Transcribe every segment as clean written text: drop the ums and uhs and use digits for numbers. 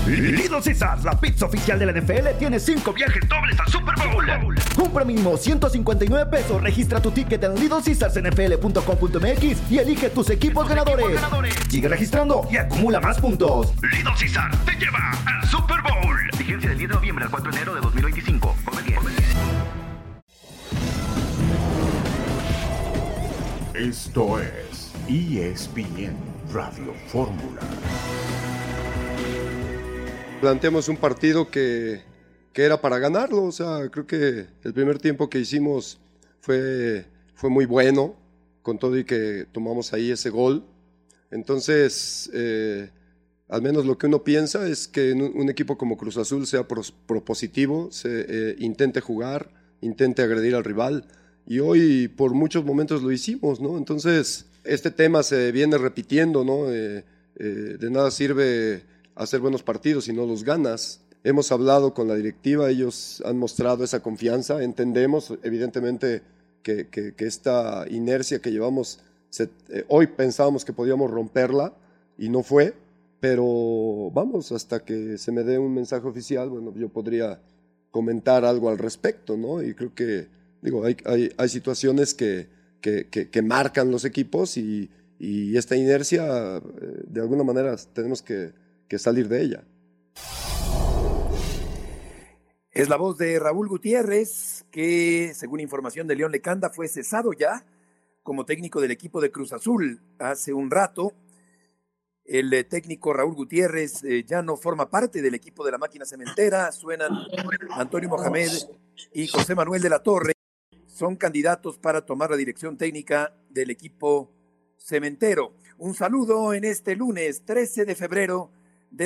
Little Caesars, la pizza oficial de la NFL, tiene 5 viajes dobles al Super Bowl. Compra mínimo $159. Registra tu ticket en LittleCaesarsNFL.com.mx y elige tus equipos ganadores. Sigue registrando y acumula más puntos. Little Caesars te lleva al Super Bowl. Vigencia del 10 de noviembre al 4 de enero de 2025. Come bien. Esto es ESPN Radio Fórmula. Planteamos un partido que era para ganarlo, o sea, creo que el primer tiempo que hicimos fue muy bueno, con todo y que tomamos ahí ese gol. Entonces, al menos lo que uno piensa es que un equipo como Cruz Azul sea propositivo, intente jugar, intente agredir al rival, y hoy por muchos momentos lo hicimos, ¿no? Entonces, este tema se viene repitiendo, ¿no? De nada sirve hacer buenos partidos si no los ganas. Hemos hablado con la directiva, ellos han mostrado esa confianza, entendemos evidentemente que esta inercia que llevamos, hoy pensábamos que podíamos romperla y no fue, pero vamos, hasta que se me dé un mensaje oficial, bueno, yo podría comentar algo al respecto, ¿no? Y creo que, digo, hay situaciones que marcan los equipos y esta inercia, de alguna manera, tenemos que salir de ella. Es la voz de Raúl Gutiérrez, que según información de León Lecanda fue cesado ya como técnico del equipo de Cruz Azul hace un rato. El técnico Raúl Gutiérrez ya no forma parte del equipo de la máquina cementera. Suenan Antonio Mohamed y José Manuel de la Torre. Son candidatos para tomar la dirección técnica del equipo cementero. Un saludo en este lunes 13 de febrero de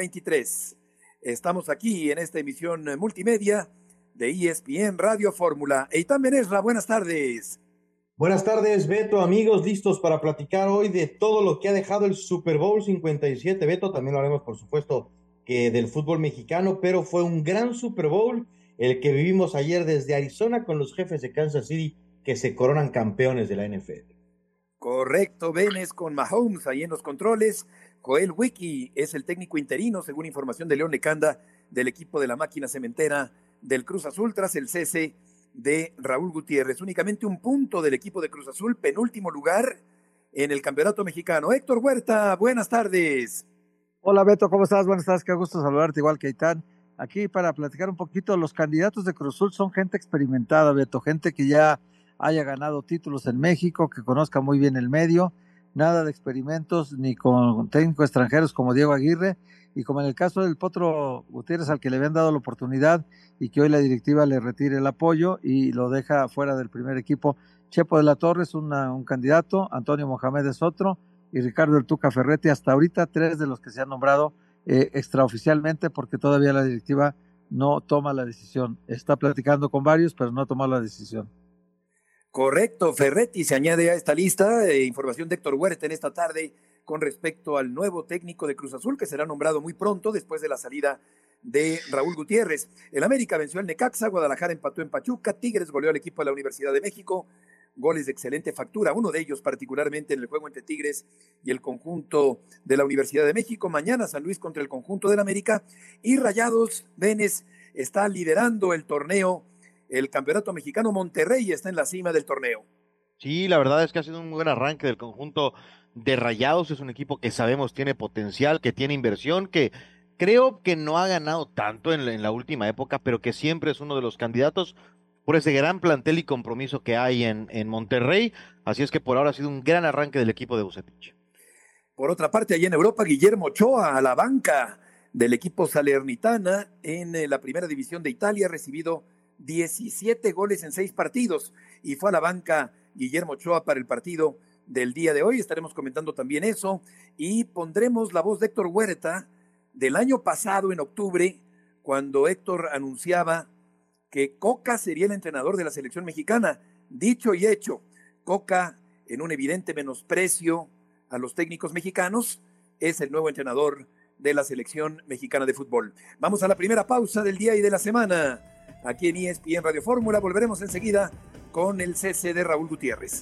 2023. Estamos aquí en esta emisión multimedia de ESPN Radio Fórmula. Eitan Benesra, buenas tardes. Buenas tardes, Beto, amigos, listos para platicar hoy de todo lo que ha dejado el Super Bowl 57. Beto, también lo haremos, por supuesto, que del fútbol mexicano, pero fue un gran Super Bowl el que vivimos ayer desde Arizona con los Jefes de Kansas City, que se coronan campeones de la NFL. Correcto, Benes con Mahomes ahí en los controles. Joel Wiki es el técnico interino, según información de León Lecanda, del equipo de la máquina cementera del Cruz Azul, tras el cese de Raúl Gutiérrez. Únicamente un punto del equipo de Cruz Azul, penúltimo lugar en el campeonato mexicano. Héctor Huerta, buenas tardes. Hola Beto, ¿cómo estás? Buenas tardes, qué gusto saludarte, igual que Eitan. Aquí para platicar un poquito, los candidatos de Cruz Azul son gente experimentada, Beto, gente que ya haya ganado títulos en México, que conozca muy bien el medio, nada de experimentos ni con técnicos extranjeros como Diego Aguirre, y como en el caso del Potro Gutiérrez, al que le habían dado la oportunidad y que hoy la directiva le retire el apoyo y lo deja fuera del primer equipo. Chepo de la Torre es un candidato, Antonio Mohamed es otro, y Ricardo El Tuca Ferretti, hasta ahorita 3 de los que se han nombrado extraoficialmente, porque todavía la directiva no toma la decisión. Está platicando con varios, pero no ha tomado la decisión. Correcto, Ferretti se añade a esta lista. Información de Héctor Huerta en esta tarde con respecto al nuevo técnico de Cruz Azul, que será nombrado muy pronto después de la salida de Raúl Gutiérrez. El América venció al Necaxa, Guadalajara empató en Pachuca, Tigres goleó al equipo de la Universidad de México, goles de excelente factura, uno de ellos particularmente en el juego entre Tigres y el conjunto de la Universidad de México. Mañana San Luis contra el conjunto del América, y Rayados Benes está liderando el torneo, el campeonato mexicano. Monterrey está en la cima del torneo. Sí, la verdad es que ha sido un buen arranque del conjunto de Rayados. Es un equipo que sabemos tiene potencial, que tiene inversión, que creo que no ha ganado tanto en la última época, pero que siempre es uno de los candidatos por ese gran plantel y compromiso que hay en Monterrey. Así es que por ahora ha sido un gran arranque del equipo de Vucetich. Por otra parte, allá en Europa, Guillermo Ochoa a la banca del equipo Salernitana en la primera división de Italia, ha recibido 17 goles en 6 partidos y fue a la banca Guillermo Ochoa para el partido del día de hoy. Estaremos comentando también eso y pondremos la voz de Héctor Huerta del año pasado en octubre, cuando Héctor anunciaba que Coca sería el entrenador de la selección mexicana. Dicho y hecho, Coca, en un evidente menosprecio a los técnicos mexicanos, es el nuevo entrenador de la selección mexicana de fútbol. Vamos a la primera pausa del día y de la semana. Aquí en ESPN Radio Fórmula volveremos enseguida con el cese de Raúl Gutiérrez.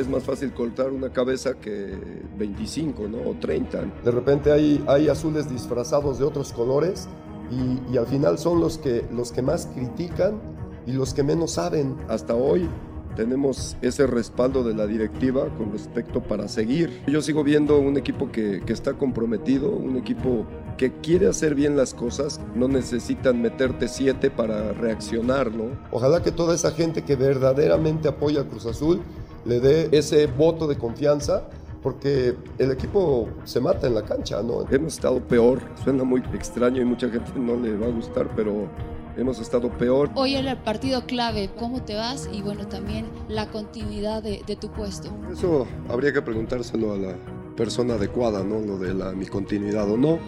es más fácil cortar una cabeza que 25, ¿no? O 30. De repente hay azules disfrazados de otros colores y al final son los que más critican y los que menos saben. Hasta hoy tenemos ese respaldo de la directiva con respecto para seguir. Yo sigo viendo un equipo que está comprometido, un equipo que quiere hacer bien las cosas. No necesitan meterte 7 para reaccionar, ¿no? Ojalá que toda esa gente que verdaderamente apoya a Cruz Azul le dé ese voto de confianza, porque el equipo se mata en la cancha, ¿no? Hemos estado peor, suena muy extraño y mucha gente no le va a gustar, pero hemos estado peor. Hoy era el partido clave, ¿cómo te vas? Y bueno, también la continuidad de tu puesto. Eso habría que preguntárselo a la persona adecuada, ¿no? Lo de mi continuidad o no.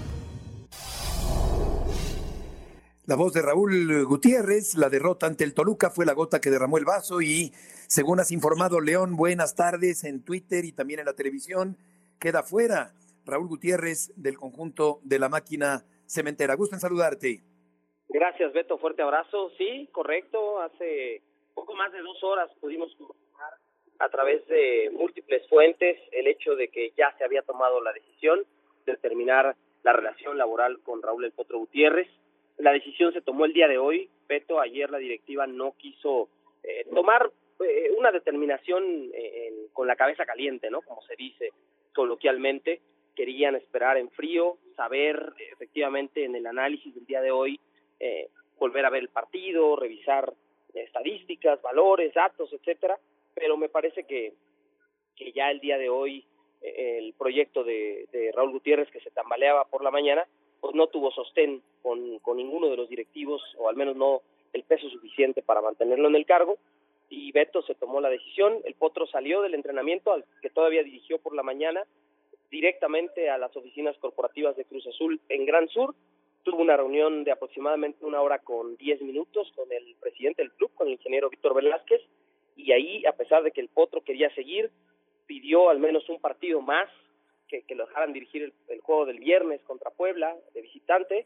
La voz de Raúl Gutiérrez, la derrota ante el Toluca fue la gota que derramó el vaso y, según has informado, León, buenas tardes en Twitter y también en la televisión, queda fuera Raúl Gutiérrez del conjunto de la Máquina Cementera. Gusto en saludarte. Gracias, Beto, fuerte abrazo. Sí, correcto, hace poco más de 2 horas pudimos confirmar a través de múltiples fuentes el hecho de que ya se había tomado la decisión de terminar la relación laboral con Raúl El Potro Gutiérrez. La decisión se tomó el día de hoy, Beto. Ayer la directiva no quiso tomar una determinación con la cabeza caliente, ¿no? Como se dice coloquialmente. Querían esperar en frío, saber efectivamente en el análisis del día de hoy, volver a ver el partido, revisar estadísticas, valores, datos, etcétera. Pero me parece que ya el día de hoy el proyecto de Raúl Gutiérrez, que se tambaleaba por la mañana, pues no tuvo sostén con ninguno de los directivos, o al menos no el peso suficiente para mantenerlo en el cargo, y Beto se tomó la decisión. El Potro salió del entrenamiento, al que todavía dirigió por la mañana, directamente a las oficinas corporativas de Cruz Azul en Gran Sur. Tuvo una reunión de aproximadamente 1 hora con 10 minutos con el presidente del club, con el ingeniero Víctor Velázquez, y ahí, a pesar de que el Potro quería seguir, pidió al menos un partido más, que lo dejaran dirigir el juego del viernes contra Puebla, de visitante.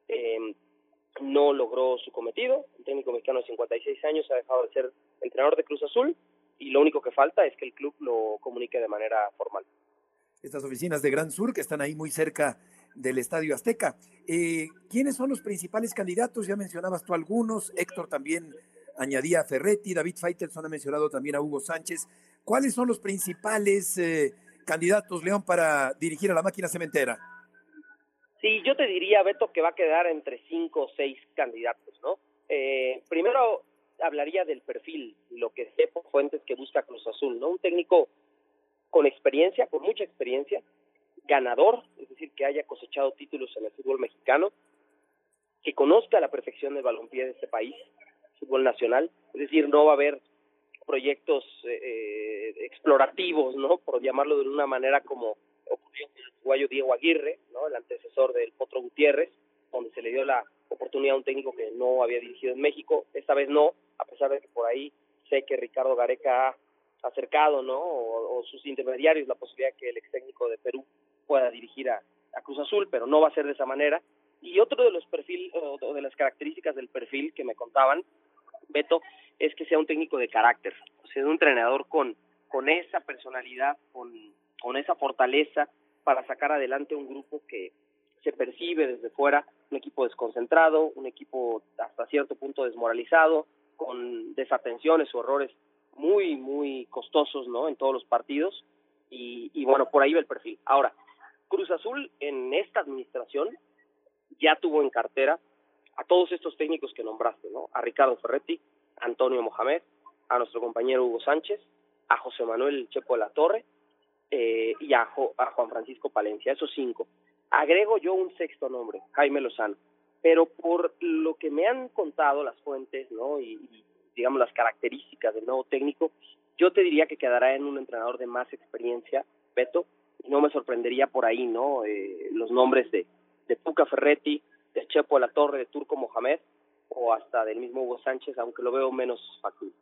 No logró su cometido. El técnico mexicano de 56 años ha dejado de ser entrenador de Cruz Azul, y lo único que falta es que el club lo comunique de manera formal. Estas oficinas de Gran Sur, que están ahí muy cerca del Estadio Azteca. ¿Quiénes son los principales candidatos? Ya mencionabas tú algunos. Héctor también añadía a Ferretti, David Faitelson ha mencionado también a Hugo Sánchez. ¿Cuáles son los principales candidatos, León, para dirigir a la Máquina Cementera? Sí, yo te diría, Beto, que va a quedar entre 5 o 6 candidatos, ¿no? Primero hablaría del perfil, lo que sé por fuentes que busca Cruz Azul, ¿no? Un técnico con experiencia, con mucha experiencia, ganador, es decir, que haya cosechado títulos en el fútbol mexicano, que conozca a la perfección del balompié de este país, fútbol nacional, es decir, no va a haber proyectos explorativos, ¿no? Por llamarlo de una manera, como ocurrió con el uruguayo Diego Aguirre, ¿no? El antecesor del Potro Gutiérrez, donde se le dio la oportunidad a un técnico que no había dirigido en México. Esta vez no, a pesar de que por ahí sé que Ricardo Gareca ha acercado, ¿no? O sus intermediarios, la posibilidad que el ex técnico de Perú pueda dirigir a Cruz Azul, pero no va a ser de esa manera. Y otro de los perfiles, o de las características del perfil que me contaban, Beto, es que sea un técnico de carácter, o sea, un entrenador con esa personalidad, con esa fortaleza para sacar adelante un grupo que se percibe desde fuera, un equipo desconcentrado, un equipo hasta cierto punto desmoralizado, con desatenciones o errores muy, muy costosos, ¿no? En todos los partidos, y bueno, por ahí va el perfil. Ahora, Cruz Azul en esta administración ya tuvo en cartera a todos estos técnicos que nombraste, ¿no? A Ricardo Ferretti, a Antonio Mohamed, a nuestro compañero Hugo Sánchez, a José Manuel Chepo de la Torre, y a Juan Francisco Palencia, esos 5. Agrego yo un 6º nombre, Jaime Lozano, pero por lo que me han contado las fuentes, ¿no? Y digamos las características del nuevo técnico, yo te diría que quedará en un entrenador de más experiencia, Beto, y no me sorprendería por ahí, ¿no? Los nombres de Tuca Ferretti, de Chepo de la Torre, de Turco Mohamed, o hasta del mismo Hugo Sánchez, aunque lo veo menos factible.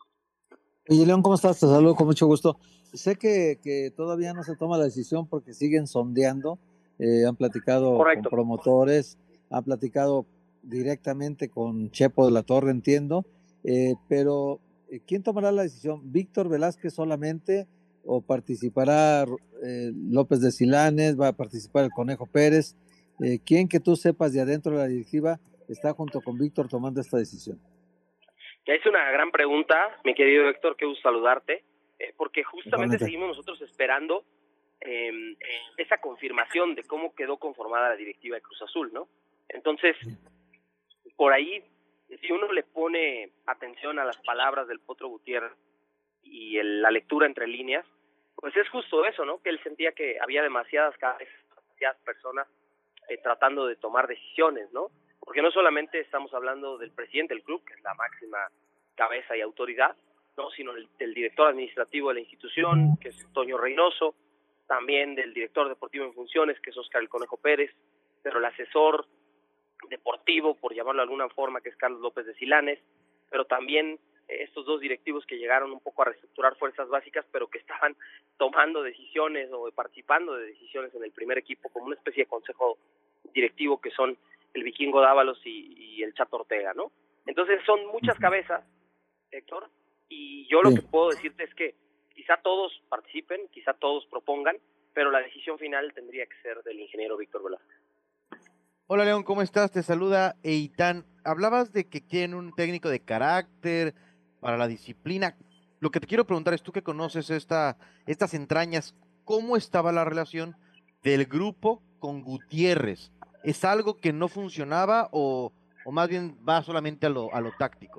Oye, León, ¿cómo estás? Te saludo con mucho gusto. Sé que todavía no se toma la decisión porque siguen sondeando, han platicado Correcto. con promotores, han platicado directamente con Chepo de la Torre, entiendo, pero ¿quién tomará la decisión? ¿Víctor Velázquez solamente o participará López de Silanes, va a participar el Conejo Pérez? ¿Quién que tú sepas de adentro de la directiva está junto con Víctor tomando esta decisión? Ya es una gran pregunta, mi querido Héctor, qué gusto saludarte, porque justamente Igualmente. seguimos nosotros esperando esa confirmación de cómo quedó conformada la directiva de Cruz Azul, ¿no? Entonces, por ahí, si uno le pone atención a las palabras del Potro Gutiérrez y la lectura entre líneas, pues es justo eso, ¿no? Que él sentía que había demasiadas personas tratando de tomar decisiones, ¿no? Porque no solamente estamos hablando del presidente del club, que es la máxima cabeza y autoridad, no, sino del director administrativo de la institución, que es Toño Reynoso, también del director deportivo en funciones, que es Óscar el Conejo Pérez, pero el asesor deportivo, por llamarlo de alguna forma, que es Carlos López de Silanes, pero también estos dos directivos que llegaron un poco a reestructurar fuerzas básicas, pero que estaban tomando decisiones o participando de decisiones en el primer equipo como una especie de consejo directivo, que son el Vikingo Dávalos y el Chato Ortega, ¿no? Entonces son muchas cabezas, Héctor, y yo lo que puedo decirte es que quizá todos participen, quizá todos propongan, pero la decisión final tendría que ser del ingeniero Víctor Velázquez. Hola León, ¿cómo estás? Te saluda Eitan. Hablabas de que quieren un técnico de carácter para la disciplina. Lo que te quiero preguntar es, tú que conoces estas entrañas, ¿cómo estaba la relación del grupo con Gutiérrez? ¿Es algo que no funcionaba o más bien va solamente a lo táctico?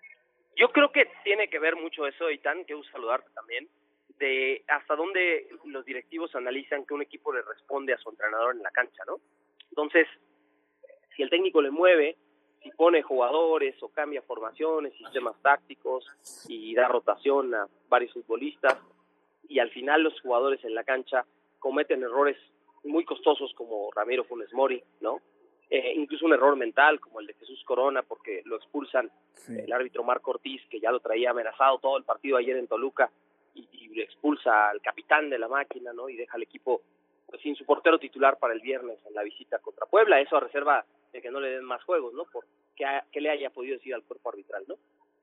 Yo creo que tiene que ver mucho eso, Eitan, que gusto saludarte también, de hasta dónde los directivos analizan que un equipo le responde a su entrenador en la cancha, ¿no? Entonces, si el técnico le mueve, si pone jugadores o cambia formaciones, sistemas tácticos y da rotación a varios futbolistas, y al final los jugadores en la cancha cometen errores muy costosos como Ramiro Funes Mori, ¿no? Incluso un error mental como el de Jesús Corona, porque lo expulsan el árbitro Marco Ortiz, que ya lo traía amenazado todo el partido ayer en Toluca, y le expulsa al capitán de la máquina, ¿no? Y deja al equipo pues sin su portero titular para el viernes en la visita contra Puebla, eso a reserva de que no le den más juegos, ¿no? Por que le haya podido decir al cuerpo arbitral, ¿no?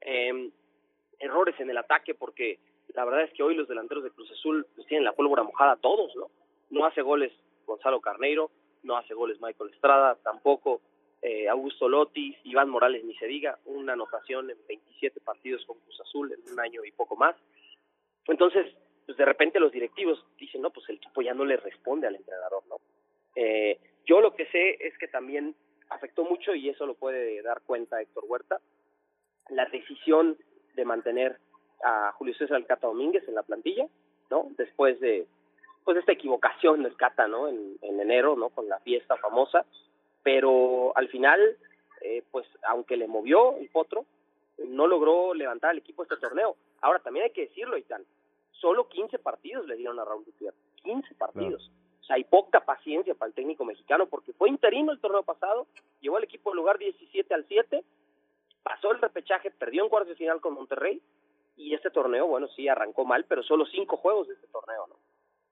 Errores en el ataque, porque la verdad es que hoy los delanteros de Cruz Azul pues tienen la pólvora mojada todos, ¿no? No hace goles Gonzalo Carneiro, no hace goles Michael Estrada, tampoco Augusto Lotis, Iván Morales ni se diga, una anotación en 27 partidos con Cruz Azul en un año y poco más. Entonces, pues de repente los directivos dicen, no, pues el equipo ya no le responde al entrenador, ¿no? Yo lo que sé es que también afectó mucho, y eso lo puede dar cuenta Héctor Huerta, la decisión de mantener a Julio César El Cata Domínguez en la plantilla, ¿no? Después de pues esta equivocación del Cata, ¿no? En enero, ¿no? Con la fiesta famosa, pero al final, pues aunque le movió el Potro, no logró levantar al equipo este torneo. Ahora también hay que decirlo, Itán, solo 15 partidos le dieron a Raúl Gutiérrez, 15 partidos. Claro. O sea, hay poca paciencia para el técnico mexicano, porque fue interino el torneo pasado, llevó al equipo al lugar 17 al 7, pasó el repechaje, perdió en cuartos de final con Monterrey, y este torneo, bueno, sí arrancó mal, pero solo 5 juegos de este torneo, ¿no?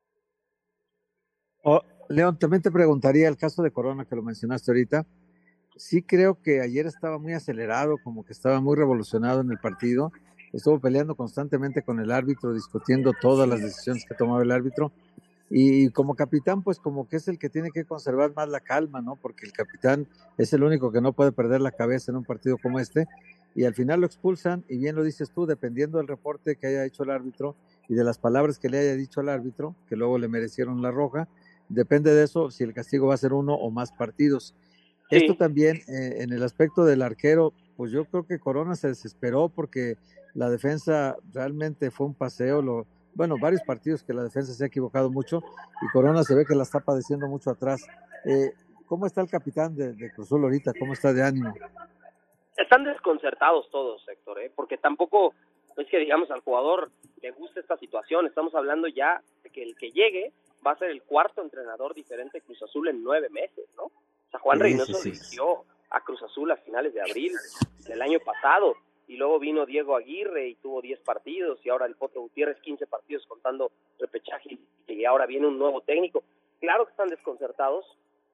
León, también te preguntaría el caso de Corona, que lo mencionaste ahorita. Sí creo que ayer estaba muy acelerado, como que estaba muy revolucionado en el partido, estuvo peleando constantemente con el árbitro, discutiendo todas las decisiones que tomaba el árbitro, y como capitán, pues como que es el que tiene que conservar más la calma, ¿no? Porque el capitán es el único que no puede perder la cabeza en un partido como este, y al final lo expulsan, y bien lo dices tú, dependiendo del reporte que haya hecho el árbitro y de las palabras que le haya dicho al árbitro, que luego le merecieron la roja, depende de eso si el castigo va a ser 1 o más partidos. Sí. Esto también, en el aspecto del arquero, pues yo creo que Corona se desesperó porque la defensa realmente fue un paseo, varios partidos que la defensa se ha equivocado mucho, y Corona se ve que la está padeciendo mucho atrás. ¿Cómo está el capitán de Cruz Azul ahorita? ¿Cómo está de ánimo? Están desconcertados todos, Héctor, porque tampoco es que digamos al jugador le gusta esta situación. Estamos hablando ya de que el que llegue va a ser el 4º entrenador diferente de Cruz Azul en 9 meses, ¿no? O sea, Juan Reynoso dirigió a Cruz Azul a finales de abril del año pasado, y luego vino Diego Aguirre y tuvo 10 partidos, y ahora el Potro Gutiérrez 15 partidos contando repechaje, y ahora viene un nuevo técnico. Claro que están desconcertados,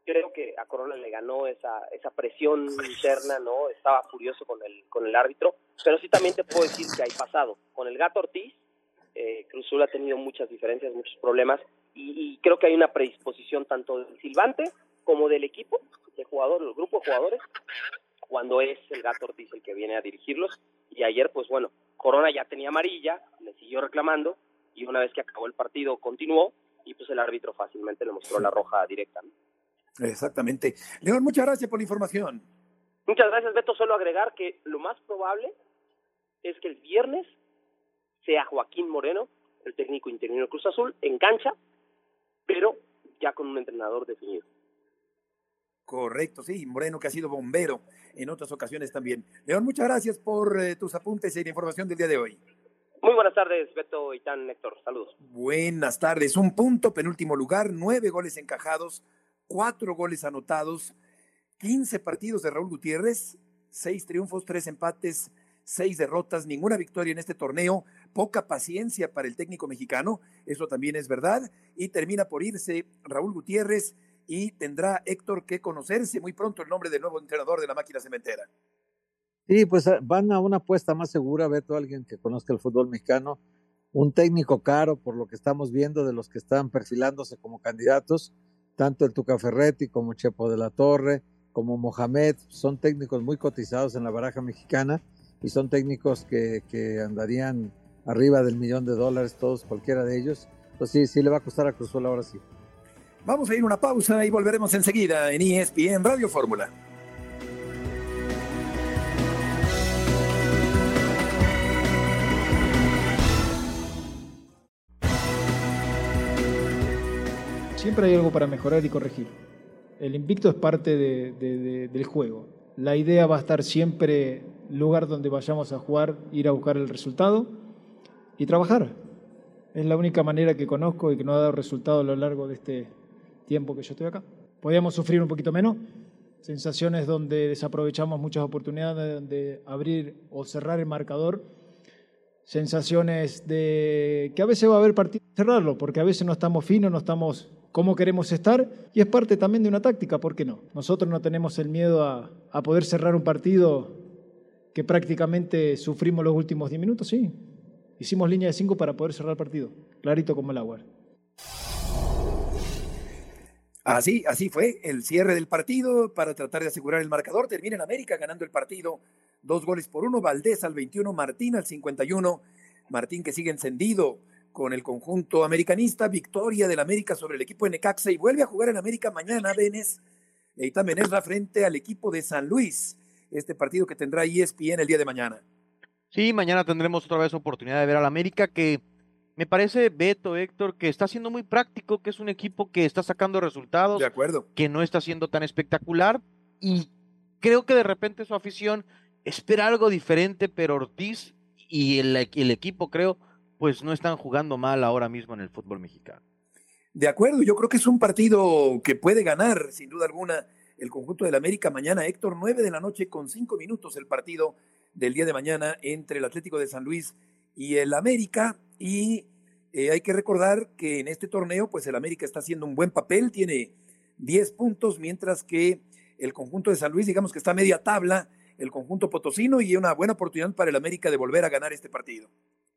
creo que a Corona le ganó esa presión interna, ¿no? Estaba furioso con el árbitro, pero sí también te puedo decir que hay pasado. Con el Gato Ortiz, Cruz Azul ha tenido muchas diferencias, muchos problemas, y creo que hay una predisposición tanto del silbante como del equipo, de jugadores, el grupo de jugadores, cuando es el Gato Ortiz el que viene a dirigirlos. Y ayer, pues bueno, Corona ya tenía amarilla, le siguió reclamando, y una vez que acabó el partido continuó, y pues el árbitro fácilmente le mostró la roja directa, ¿no? Exactamente. León, muchas gracias por la información. Muchas gracias, Beto. Solo agregar que lo más probable es que el viernes sea Joaquín Moreno, el técnico interino de Cruz Azul, en cancha, pero ya con un entrenador definido. Correcto, sí, Moreno, que ha sido bombero en otras ocasiones también. León, muchas gracias por tus apuntes y la información del día de hoy. Muy buenas tardes, Beto, Itán, Héctor. Saludos. Buenas tardes. Un punto, penúltimo lugar, 9 goles encajados, 4 goles anotados, 15 partidos de Raúl Gutiérrez, 6 triunfos, 3 empates, 6 derrotas, ninguna victoria en este torneo, poca paciencia para el técnico mexicano, eso también es verdad, y termina por irse Raúl Gutiérrez y tendrá Héctor que conocerse muy pronto el nombre del nuevo entrenador de la máquina cementera. Sí, pues van a una apuesta más segura, Beto, alguien que conozca el fútbol mexicano, un técnico caro por lo que estamos viendo de los que están perfilándose como candidatos, tanto el Tuca Ferretti como Chepo de la Torre, como Mohamed, son técnicos muy cotizados en la baraja mexicana y son técnicos que andarían arriba del $1,000,000 todos, cualquiera de ellos. Pues sí le va a costar a Cruz Azul ahora sí. Vamos a ir a una pausa y volveremos enseguida en ESPN Radio Fórmula. Siempre hay algo para mejorar y corregir. El invicto es parte del juego. La idea va a estar siempre, lugar donde vayamos a jugar, ir a buscar el resultado y trabajar. Es la única manera que conozco y que nos ha dado resultado a lo largo de este tiempo que yo estoy acá. Podíamos sufrir un poquito menos, sensaciones donde desaprovechamos muchas oportunidades, donde abrir o cerrar el marcador, sensaciones de que a veces va a haber partido cerrarlo, porque a veces no estamos finos, no estamos como queremos estar, y es parte también de una táctica, ¿por qué no? Nosotros no tenemos el miedo a poder cerrar un partido que prácticamente sufrimos los últimos 10 minutos, sí. Hicimos línea de 5 para poder cerrar el partido, clarito como el agua. Así fue el cierre del partido para tratar de asegurar el marcador. Termina en América ganando el partido 2-1, Valdés al 21, Martín al 51. Martín que sigue encendido con el conjunto americanista, victoria del América sobre el equipo de Necaxa y vuelve a jugar en América mañana, Eitan Benesra frente al equipo de San Luis, este partido que tendrá ESPN el día de mañana. Sí, mañana tendremos otra vez oportunidad de ver al América, que me parece, Beto, Héctor, que está siendo muy práctico, que es un equipo que está sacando resultados, de acuerdo, que no está siendo tan espectacular, y creo que de repente su afición espera algo diferente, pero Ortiz y el equipo, creo, pues no están jugando mal ahora mismo en el fútbol mexicano. De acuerdo, yo creo que es un partido que puede ganar, sin duda alguna, el conjunto del América mañana, Héctor, 9 de la noche con 5 minutos el partido del día de mañana entre el Atlético de San Luis y el América, y hay que recordar que en este torneo, pues el América está haciendo un buen papel, tiene 10 puntos, mientras que el conjunto de San Luis, digamos que está a media tabla, el conjunto potosino, y una buena oportunidad para el América de volver a ganar este partido.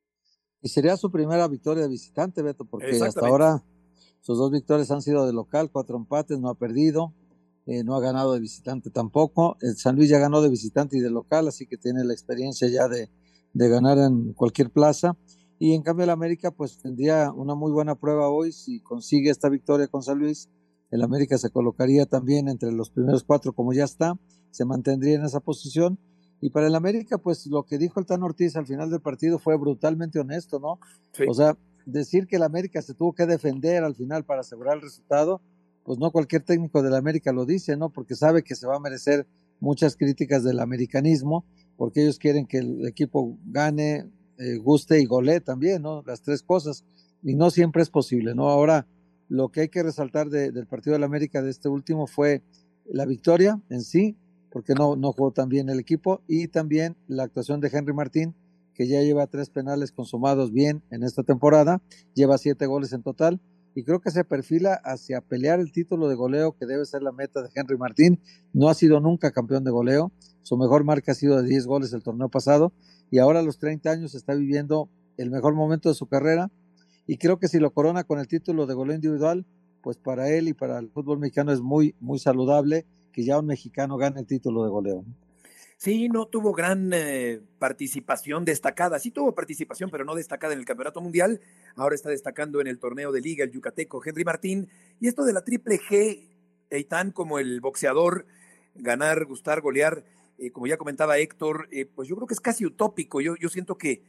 Y sería su primera victoria de visitante, Beto, porque hasta ahora sus 2 victorias han sido de local, 4 empates, no ha perdido, no ha ganado de visitante tampoco. El San Luis ya ganó de visitante y de local, así que tiene la experiencia ya de ganar en cualquier plaza. Y en cambio el América pues tendría una muy buena prueba hoy. Si consigue esta victoria con San Luis, el América se colocaría también entre los primeros 4 como ya está, se mantendría en esa posición. Y para el América, pues lo que dijo el Tan Ortiz al final del partido fue brutalmente honesto, ¿no? Sí. O sea, decir que el América se tuvo que defender al final para asegurar el resultado, pues no cualquier técnico del América lo dice, ¿no? Porque sabe que se va a merecer muchas críticas del americanismo, porque ellos quieren que el equipo gane, guste y golee también, ¿no? Las 3 cosas, y no siempre es posible, ¿no? Ahora, lo que hay que resaltar del partido del América de este último fue la victoria en sí, porque no jugó tan bien el equipo, y también la actuación de Henry Martín, que ya lleva 3 penales consumados bien en esta temporada, lleva 7 goles en total, y creo que se perfila hacia pelear el título de goleo que debe ser la meta de Henry Martín. No ha sido nunca campeón de goleo, su mejor marca ha sido de 10 goles el torneo pasado, y ahora a los 30 años está viviendo el mejor momento de su carrera, y creo que si lo corona con el título de goleo individual, pues para él y para el fútbol mexicano es muy, muy saludable que ya un mexicano gane el título de goleo. Sí, no tuvo gran participación destacada. Sí tuvo participación, pero no destacada en el Campeonato Mundial. Ahora está destacando en el torneo de Liga, el yucateco Henry Martín. Y esto de la triple G, Eitan, como el boxeador, ganar, gustar, golear, como ya comentaba Héctor, pues yo creo que es casi utópico. Yo siento que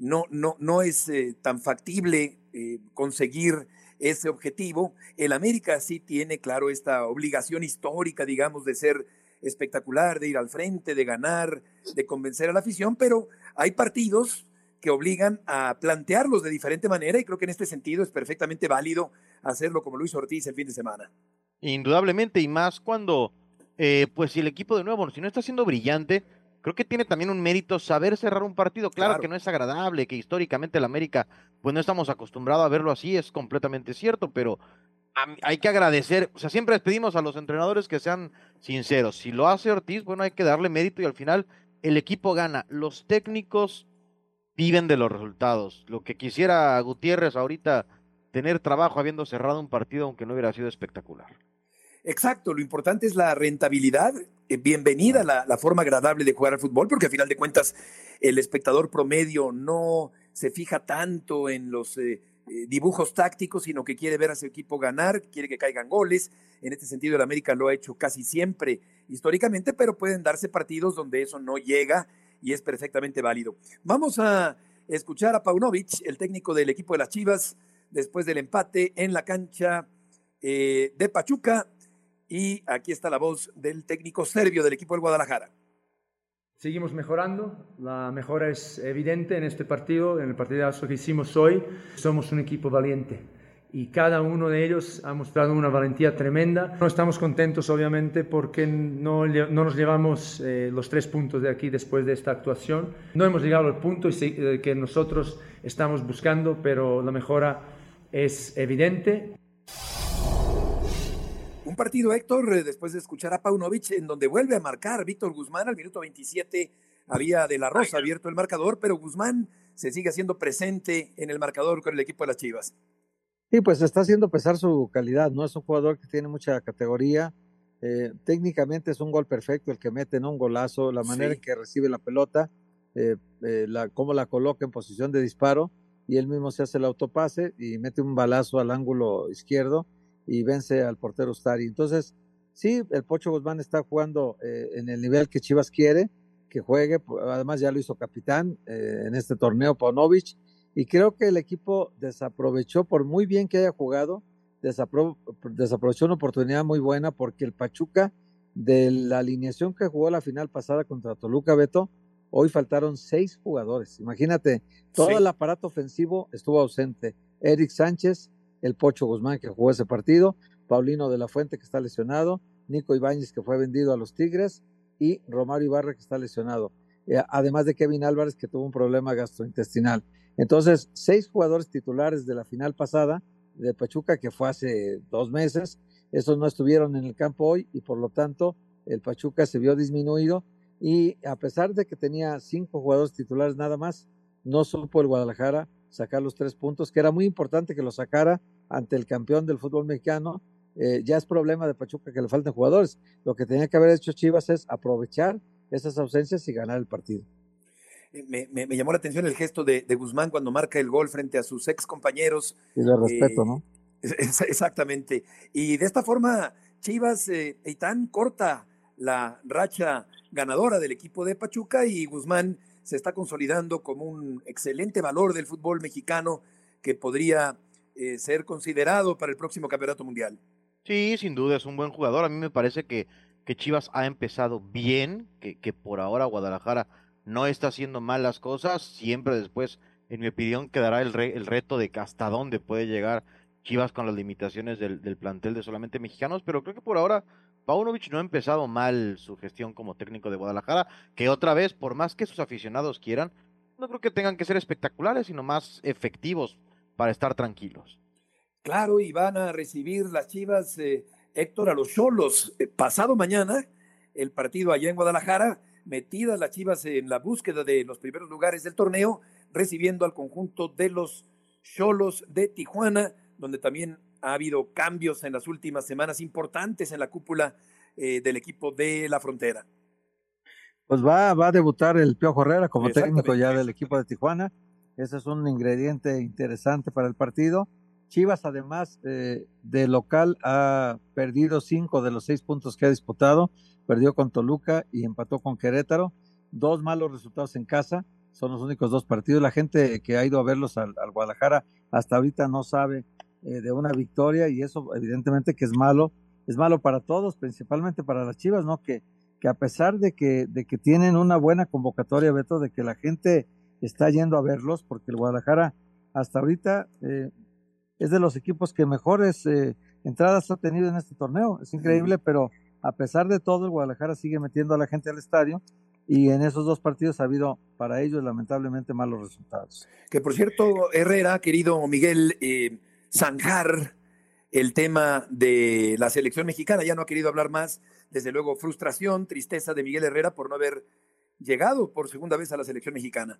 no es tan factible conseguir ese objetivo. El América sí tiene, claro, esta obligación histórica, digamos, de ser espectacular, de ir al frente, de ganar, de convencer a la afición, pero hay partidos que obligan a plantearlos de diferente manera y creo que en este sentido es perfectamente válido hacerlo como lo hizo Ortiz el fin de semana. Indudablemente, y más cuando, pues si el equipo de nuevo, si no está siendo brillante, creo que tiene también un mérito saber cerrar un partido. Claro que no es agradable, que históricamente el América, pues no estamos acostumbrados a verlo así, es completamente cierto, pero hay que agradecer, o sea, siempre les pedimos a los entrenadores que sean sinceros. Si lo hace Ortiz, bueno, hay que darle mérito y al final el equipo gana. Los técnicos viven de los resultados. Lo que quisiera Gutiérrez ahorita, tener trabajo habiendo cerrado un partido, aunque no hubiera sido espectacular. Exacto, lo importante es la rentabilidad. Bienvenida la forma agradable de jugar al fútbol, porque al final de cuentas el espectador promedio no se fija tanto en los dibujos tácticos, sino que quiere ver a su equipo ganar, quiere que caigan goles. En este sentido el América lo ha hecho casi siempre históricamente, pero pueden darse partidos donde eso no llega y es perfectamente válido. Vamos a escuchar a Paunovic, el técnico del equipo de las Chivas, después del empate en la cancha de Pachuca, y aquí está la voz del técnico serbio del equipo del Guadalajara. Seguimos mejorando, la mejora es evidente en este partido, en el partidazo que hicimos hoy. Somos un equipo valiente y cada uno de ellos ha mostrado una valentía tremenda. No estamos contentos, obviamente, porque no nos llevamos los 3 puntos de aquí después de esta actuación. No hemos llegado al punto que nosotros estamos buscando, pero la mejora es evidente. Un partido, Héctor, después de escuchar a Paunovic, en donde vuelve a marcar Víctor Guzmán. Al minuto 27 había De La Rosa abierto el marcador, pero Guzmán se sigue haciendo presente en el marcador con el equipo de las Chivas. Sí, pues está haciendo pesar su calidad, ¿no? Es un jugador que tiene mucha categoría. Técnicamente es un gol perfecto el que mete, ¿no? Un golazo, la manera en que recibe la pelota, cómo la coloca en posición de disparo, y él mismo se hace el autopase y mete un balazo al ángulo izquierdo y vence al portero Ustari. Entonces, sí, el Pocho Guzmán está jugando en el nivel que Chivas quiere que juegue. Además ya lo hizo capitán en este torneo, Paunovic, y creo que el equipo desaprovechó, por muy bien que haya jugado, desaprovechó una oportunidad muy buena, porque el Pachuca, de la alineación que jugó la final pasada contra Toluca, Beto, hoy faltaron 6 jugadores. Imagínate, todo el aparato ofensivo estuvo ausente. Eric Sánchez, el Pocho Guzmán, que jugó ese partido, Paulino de la Fuente, que está lesionado, Nico Ibáñez, que fue vendido a los Tigres, y Romario Ibarra, que está lesionado, además de Kevin Álvarez, que tuvo un problema gastrointestinal. Entonces, 6 jugadores titulares de la final pasada de Pachuca, que fue hace 2 meses, esos no estuvieron en el campo hoy, y por lo tanto el Pachuca se vio disminuido, y a pesar de que tenía 5 jugadores titulares nada más, no supo el Guadalajara sacar los 3 puntos, que era muy importante que lo sacara ante el campeón del fútbol mexicano. Ya es problema de Pachuca que le falten jugadores. Lo que tenía que haber hecho Chivas es aprovechar esas ausencias y ganar el partido. Me llamó la atención el gesto de Guzmán cuando marca el gol frente a sus ex compañeros. Y de respeto, ¿no? Exactamente. Y de esta forma, Chivas, Eitan, corta la racha ganadora del equipo de Pachuca, y Guzmán se está consolidando como un excelente valor del fútbol mexicano que podría ser considerado para el próximo campeonato mundial. Sí, sin duda es un buen jugador. A mí me parece que Chivas ha empezado bien, que por ahora Guadalajara no está haciendo mal las cosas. Siempre después, en mi opinión, quedará el reto de hasta dónde puede llegar Chivas con las limitaciones del plantel de solamente mexicanos, pero creo que por ahora Paunovic no ha empezado mal su gestión como técnico de Guadalajara, que otra vez, por más que sus aficionados quieran, no creo que tengan que ser espectaculares, sino más efectivos para estar tranquilos. Claro, y van a recibir las Chivas, Héctor, a los Xolos. Pasado mañana, el partido allá en Guadalajara, metidas las Chivas en la búsqueda de los primeros lugares del torneo, recibiendo al conjunto de los Xolos de Tijuana, donde también ha habido cambios en las últimas semanas importantes en la cúpula del equipo de la Frontera. Pues va a debutar el Piojo Herrera como técnico ya del equipo de Tijuana. Ese es un ingrediente interesante para el partido. Chivas, además, de local, ha perdido 5 de los 6 puntos que ha disputado. Perdió con Toluca y empató con Querétaro. 2 malos resultados en casa. Son los únicos 2 partidos. La gente que ha ido a verlos al Guadalajara hasta ahorita no sabe de una victoria, y eso evidentemente que es malo. Es malo para todos, principalmente para las Chivas, ¿no? Que a pesar de que tienen una buena convocatoria, Beto, de que la gente está yendo a verlos, porque el Guadalajara hasta ahorita es de los equipos que mejores entradas ha tenido en este torneo. Es increíble, pero a pesar de todo, el Guadalajara sigue metiendo a la gente al estadio, y en esos 2 partidos ha habido para ellos lamentablemente malos resultados. Que por cierto, Herrera, querido Miguel, zanjar el tema de la selección mexicana, ya no ha querido hablar más. Desde luego, frustración, tristeza de Miguel Herrera por no haber llegado por segunda vez a la selección mexicana.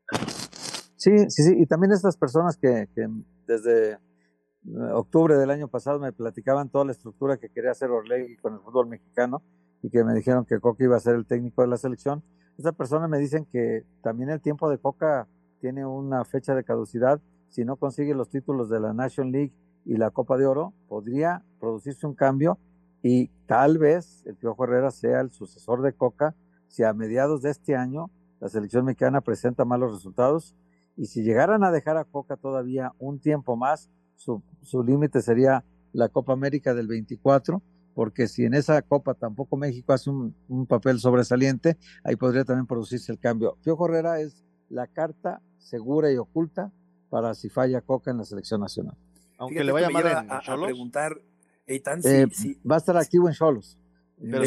Sí, y también estas personas que desde octubre del año pasado me platicaban toda la estructura que quería hacer Orlegui con el fútbol mexicano, y que me dijeron que Coca iba a ser el técnico de la selección. Estas personas me dicen que también el tiempo de Coca tiene una fecha de caducidad. Si no consigue los títulos de la National League y la Copa de Oro, podría producirse un cambio, y tal vez el Piojo Herrera sea el sucesor de Coca si a mediados de este año la selección mexicana presenta malos resultados. Y si llegaran a dejar a Coca todavía un tiempo más, su límite sería la Copa América del 24, porque si en esa Copa tampoco México hace un papel sobresaliente, ahí podría también producirse el cambio. Piojo Herrera es la carta segura y oculta para si falla Coca en la selección nacional. Aunque le vaya mal a preguntar, Eitan, sí. Va a estar activo en Xolos. Pero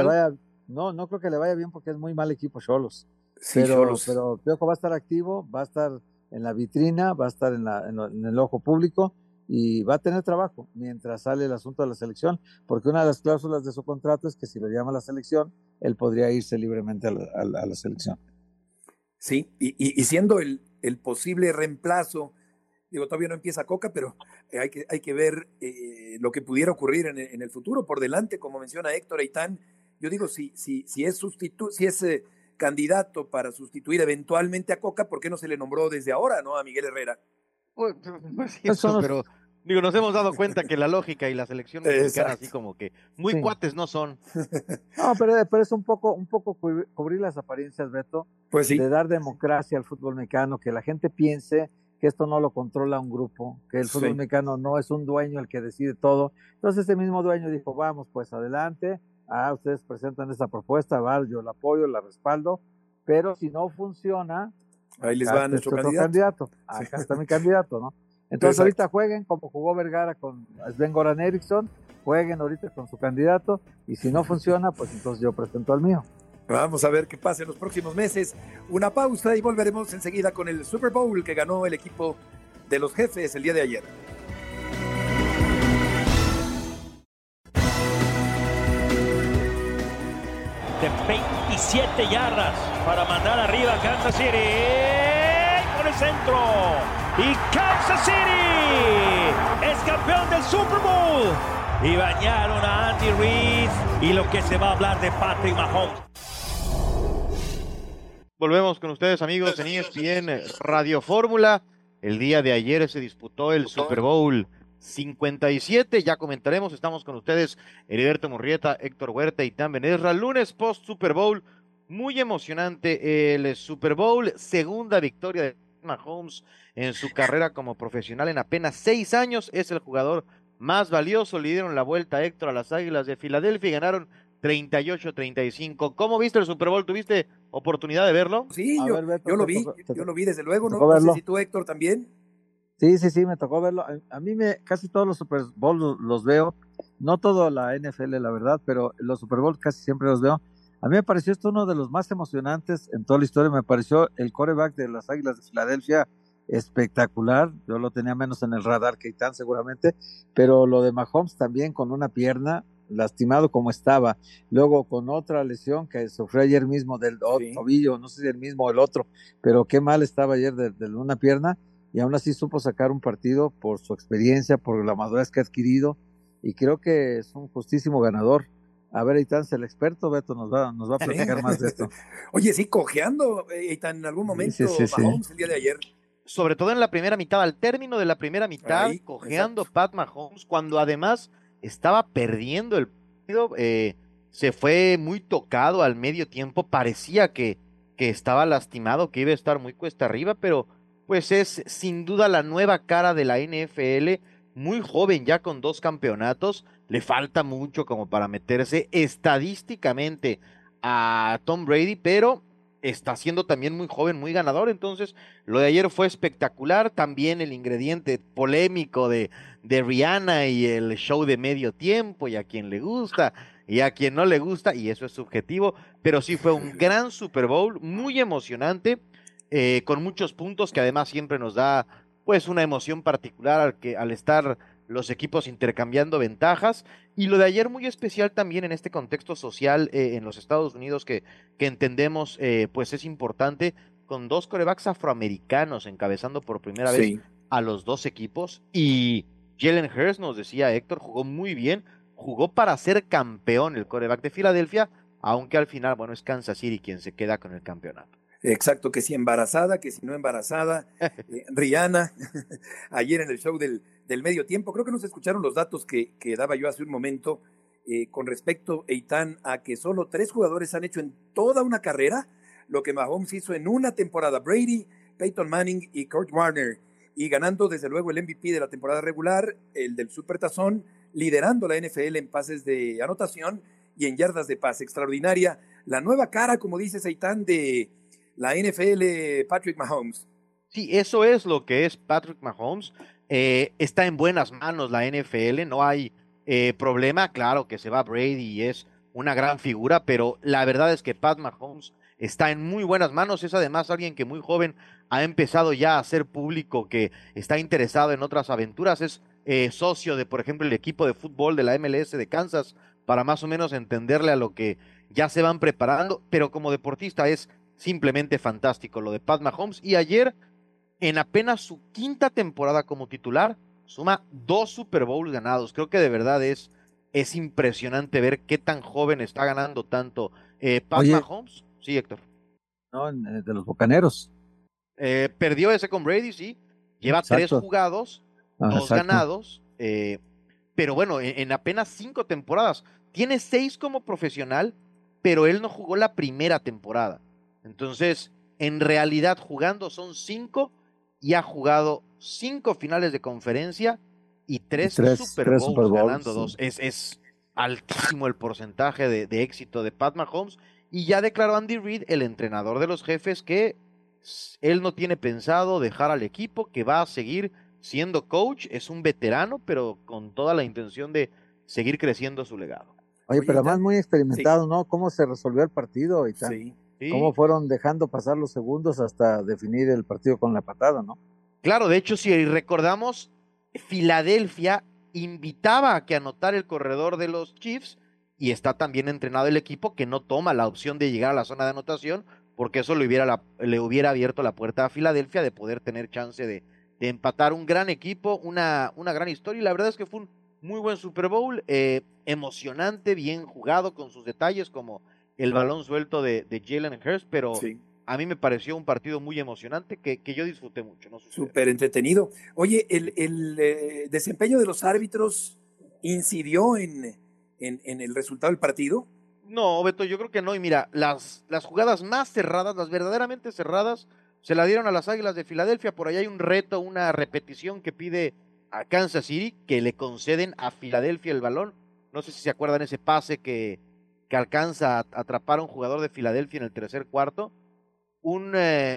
no creo que le vaya bien, porque es muy mal equipo Xolos. Sí, pero Piojo va a estar activo, va a estar en la vitrina, va a estar en el ojo público, y va a tener trabajo mientras sale el asunto de la selección, porque una de las cláusulas de su contrato es que si lo llama a la selección, él podría irse libremente a la selección. Sí, y siendo el posible reemplazo, digo, todavía no empieza Coca, pero hay que ver lo que pudiera ocurrir en el futuro. Por delante, como menciona Héctor Eitan, yo digo, si es candidato para sustituir eventualmente a Coca, ¿por qué no se le nombró desde ahora, no, a Miguel Herrera? Pues eso, pero digo, nos hemos dado cuenta que la lógica y la selección mexicana así como que muy cuates no son. No, pero es un poco cubrir las apariencias, Beto, pues sí, de dar democracia al fútbol mexicano, que la gente piense que esto no lo controla un grupo, que el fútbol mexicano no es un dueño el que decide todo. Entonces ese mismo dueño dijo, vamos pues adelante, ustedes presentan esa propuesta, yo la apoyo, la respaldo, pero si no funciona, ahí les va nuestro candidato. Acá está mi candidato, ¿no? Entonces ahorita jueguen como jugó Vergara con Sven-Goran Eriksson, jueguen ahorita con su candidato, y si no funciona, pues entonces yo presento al mío. Vamos a ver qué pasa en los próximos meses. Una pausa y volveremos enseguida con el Super Bowl que ganó el equipo de los Jefes el día de ayer. De 27 yardas para mandar arriba a Kansas City. Por el centro. Y Kansas City es campeón del Super Bowl. Y bañaron a Andy Reid. Y lo que se va a hablar de Patrick Mahomes. Volvemos con ustedes, amigos, en ESPN Radio Fórmula. El día de ayer se disputó el Super Bowl 57, ya comentaremos. Estamos con ustedes, Heriberto Murrieta, Héctor Huerta y Eitan Benesra. Lunes post Super Bowl, muy emocionante el Super Bowl, segunda victoria de Mahomes en su carrera como profesional en apenas 6 años. Es el jugador más valioso. Le dieron la vuelta, Héctor, a las Águilas de Filadelfia y ganaron 38-35. ¿Cómo viste el Super Bowl? ¿Tuviste oportunidad de verlo? Sí, yo lo vi desde luego, ¿no? No sé si tú, Héctor, también. Sí, me tocó verlo. A mí casi todos los Super Bowl los veo, no todo la NFL, la verdad, pero los Super Bowl casi siempre los veo. A mí me pareció esto uno de los más emocionantes en toda la historia. Me pareció el quarterback de las Águilas de Filadelfia espectacular. Yo lo tenía menos en el radar que Itán seguramente, pero lo de Mahomes también con una pierna lastimado como estaba, luego con otra lesión que sufrió ayer mismo del tobillo, no sé si el mismo o el otro, pero qué mal estaba ayer de una pierna, y aún así supo sacar un partido por su experiencia, por la madurez que ha adquirido, y creo que es un justísimo ganador. A ver, Eitan, el experto, Beto, nos va a platicar más de esto. Oye, sí, cojeando, Eitan, en algún momento, Mahomes el día de ayer. Sobre todo en la primera mitad, al término de la primera mitad, cojeando Pat Mahomes, cuando además estaba perdiendo el partido, se fue muy tocado al medio tiempo, parecía que estaba lastimado, que iba a estar muy cuesta arriba, pero pues es sin duda la nueva cara de la NFL, muy joven ya con 2 campeonatos, le falta mucho como para meterse estadísticamente a Tom Brady, pero está siendo también muy joven, muy ganador. Entonces lo de ayer fue espectacular, también el ingrediente polémico de Rihanna y el show de medio tiempo, y a quien le gusta y a quien no le gusta, y eso es subjetivo, pero sí fue un gran Super Bowl, muy emocionante, con muchos puntos que además siempre nos da pues una emoción particular al estar los equipos intercambiando ventajas, y lo de ayer muy especial también en este contexto social en los Estados Unidos que entendemos pues es importante, con 2 quarterbacks afroamericanos encabezando por primera vez a los 2 equipos, y Jalen Hurts, nos decía Héctor, jugó muy bien, jugó para ser campeón el quarterback de Filadelfia, aunque al final, bueno, es Kansas City quien se queda con el campeonato. Exacto, que si embarazada, que si no embarazada, Rihanna, ayer en el show del medio tiempo, creo que nos escucharon los datos que daba yo hace un momento, con respecto, Eitan, a que solo 3 jugadores han hecho en toda una carrera lo que Mahomes hizo en una temporada: Brady, Peyton Manning y Kurt Warner, y ganando desde luego el MVP de la temporada regular, el del Supertazón, liderando la NFL en pases de anotación y en yardas de pase. Extraordinaria la nueva cara, como dice Eitan, de la NFL, Patrick Mahomes. Sí, eso es lo que es Patrick Mahomes. Está en buenas manos la NFL, no hay problema. Claro que se va Brady y es una gran figura, pero la verdad es que Pat Mahomes está en muy buenas manos. Es además alguien que muy joven ha empezado ya a hacer público que está interesado en otras aventuras. Es socio de, por ejemplo, el equipo de fútbol de la MLS de Kansas, para más o menos entenderle a lo que ya se van preparando, pero como deportista es simplemente fantástico lo de Pat Mahomes, y ayer, en apenas su 5ª temporada como titular, suma 2 Super Bowls ganados. Creo que de verdad es impresionante ver qué tan joven está ganando tanto Pat Mahomes. Sí, Héctor. No, de los Bucaneros. Perdió ese con Brady, sí. Lleva 3 jugados, 2 ganados, pero bueno, en apenas 5 temporadas. Tiene 6 como profesional, pero él no jugó la primera temporada. Entonces, en realidad jugando son 5, y ha jugado 5 finales de conferencia y 3 Super Bowls, ganando 2. Es altísimo el porcentaje de éxito de Pat Mahomes, y ya declaró Andy Reid, el entrenador de los Jefes, que él no tiene pensado dejar al equipo, que va a seguir siendo coach. Es un veterano, pero con toda la intención de seguir creciendo su legado. Oye, pero además muy experimentado, ¿no? ¿Cómo se resolvió el partido y tal? Sí. Cómo fueron dejando pasar los segundos hasta definir el partido con la patada, ¿no? Claro, de hecho, si recordamos, Filadelfia invitaba a que anotara el corredor de los Chiefs, y está también entrenado el equipo que no toma la opción de llegar a la zona de anotación, porque eso le hubiera abierto la puerta a Filadelfia de poder tener chance de empatar. Un gran equipo, una gran historia, y la verdad es que fue un muy buen Super Bowl, emocionante, bien jugado, con sus detalles como el balón suelto de Jalen Hurts, pero a mí me pareció un partido muy emocionante que yo disfruté mucho. ¿No? Súper entretenido. Oye, el desempeño de los árbitros incidió en el resultado del partido. No, Beto, yo creo que no. Y mira, las jugadas más cerradas, las verdaderamente cerradas, se la dieron a las Águilas de Filadelfia. Por ahí hay un reto, una repetición que pide a Kansas City, que le conceden a Filadelfia el balón. No sé si se acuerdan ese pase que alcanza a atrapar a un jugador de Filadelfia en el tercer cuarto. Un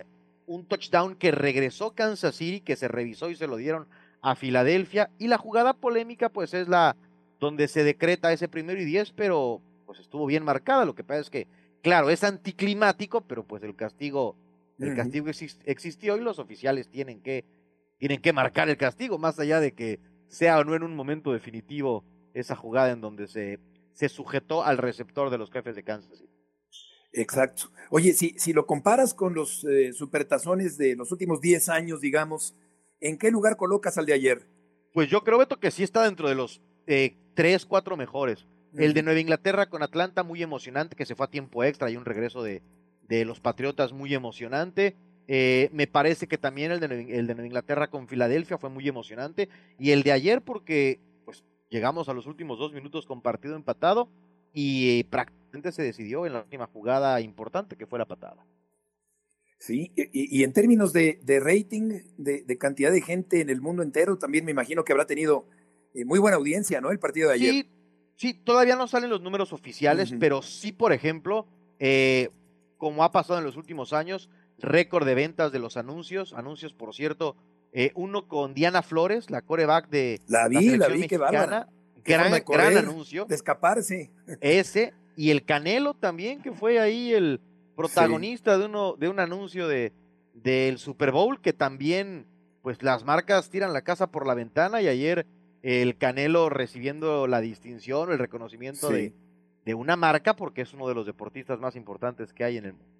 touchdown que regresó Kansas City, que se revisó y se lo dieron a Filadelfia. Y la jugada polémica, pues es la donde se decreta ese 1º y 10, pero pues estuvo bien marcada. Lo que pasa es que, claro, es anticlimático, pero pues el castigo El castigo existió y los oficiales tienen que marcar el castigo, más allá de que sea o no en un momento definitivo esa jugada en donde se sujetó al receptor de los Jefes de Kansas City. Exacto. Oye, si lo comparas con los supertazones de los últimos 10 años, digamos, ¿en qué lugar colocas al de ayer? Pues yo creo, Beto, que sí está dentro de los 3, 4 mejores. El de Nueva Inglaterra con Atlanta, muy emocionante, que se fue a tiempo extra, y un regreso de los Patriotas muy emocionante. Me parece que también el de Nueva Inglaterra con Filadelfia fue muy emocionante. Y el de ayer porque pues llegamos a los últimos 2 minutos con partido empatado y prácticamente se decidió en la última jugada importante, que fue la patada. Sí, y en términos de rating, de cantidad de gente en el mundo entero, también me imagino que habrá tenido muy buena audiencia, ¿no? El partido de ayer. Sí, todavía no salen los números oficiales, pero sí, por ejemplo, como ha pasado en los últimos años, récord de ventas de los anuncios, por cierto, uno con Diana Flores, la quarterback de la selección vi, mexicana, qué gran anuncio. De escaparse. Ese, y el Canelo también, que fue ahí el protagonista de un anuncio del Super Bowl, que también, pues las marcas tiran la casa por la ventana, y ayer el Canelo recibiendo la distinción o el reconocimiento de una marca, porque es uno de los deportistas más importantes que hay en el mundo.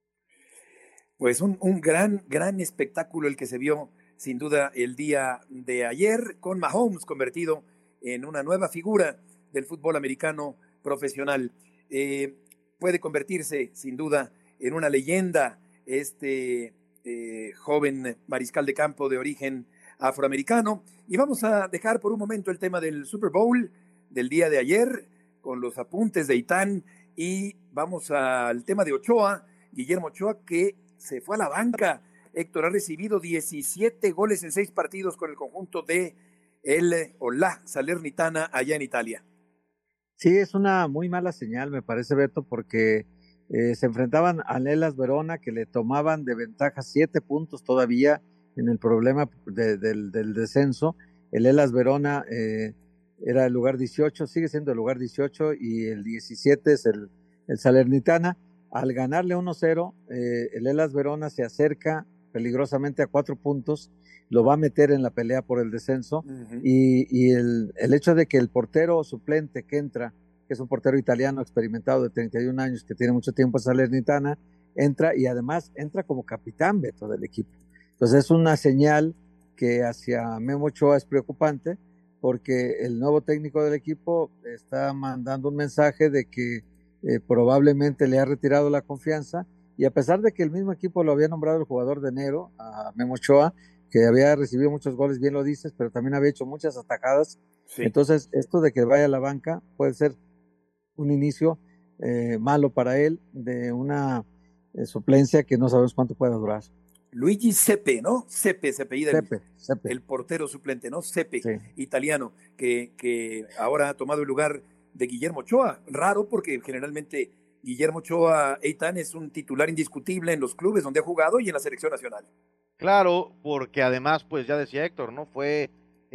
Pues un gran espectáculo el que se vio, sin duda, el día de ayer, con Mahomes convertido en una nueva figura del fútbol americano profesional. Puede convertirse, sin duda, en una leyenda este joven mariscal de campo de origen afroamericano. Y vamos a dejar por un momento el tema del Super Bowl del día de ayer, con los apuntes de Itán, y vamos al tema de Ochoa, Guillermo Ochoa, que se fue a la banca. Héctor, ha recibido 17 goles en 6 partidos con el conjunto de la Salernitana allá en Italia. Sí, es una muy mala señal, me parece, Beto, porque se enfrentaban a Hellas Verona, que le tomaban de ventaja 7 puntos todavía en el problema del descenso. El Hellas Verona era el lugar 18, sigue siendo el lugar 18, y el 17 es el Salernitana. Al ganarle 1-0, el Hellas Verona se acerca peligrosamente a 4 puntos, lo va a meter en la pelea por el descenso, y el hecho de que el portero suplente que entra, que es un portero italiano experimentado de 31 años, que tiene mucho tiempo en Salernitana, entra, y además entra como capitán, Beto, del equipo. Entonces es una señal que hacia Memo Ochoa es preocupante, porque el nuevo técnico del equipo está mandando un mensaje de que probablemente le ha retirado la confianza, y a pesar de que el mismo equipo lo había nombrado el jugador de enero, a Memo Ochoa, que había recibido muchos goles, bien lo dices, pero también había hecho muchas atajadas. Entonces esto de que vaya a la banca puede ser un inicio malo para él, de una suplencia que no sabemos cuánto pueda durar. Luigi Sepe, ¿no? Sepe, se apellida Sepe. El portero suplente, ¿no? Sepe, italiano, que ahora ha tomado el lugar de Guillermo Ochoa. Raro, porque generalmente Guillermo Ochoa, Eitan, es un titular indiscutible en los clubes donde ha jugado y en la selección nacional. Claro, porque además, pues ya decía Héctor, ¿no? Fue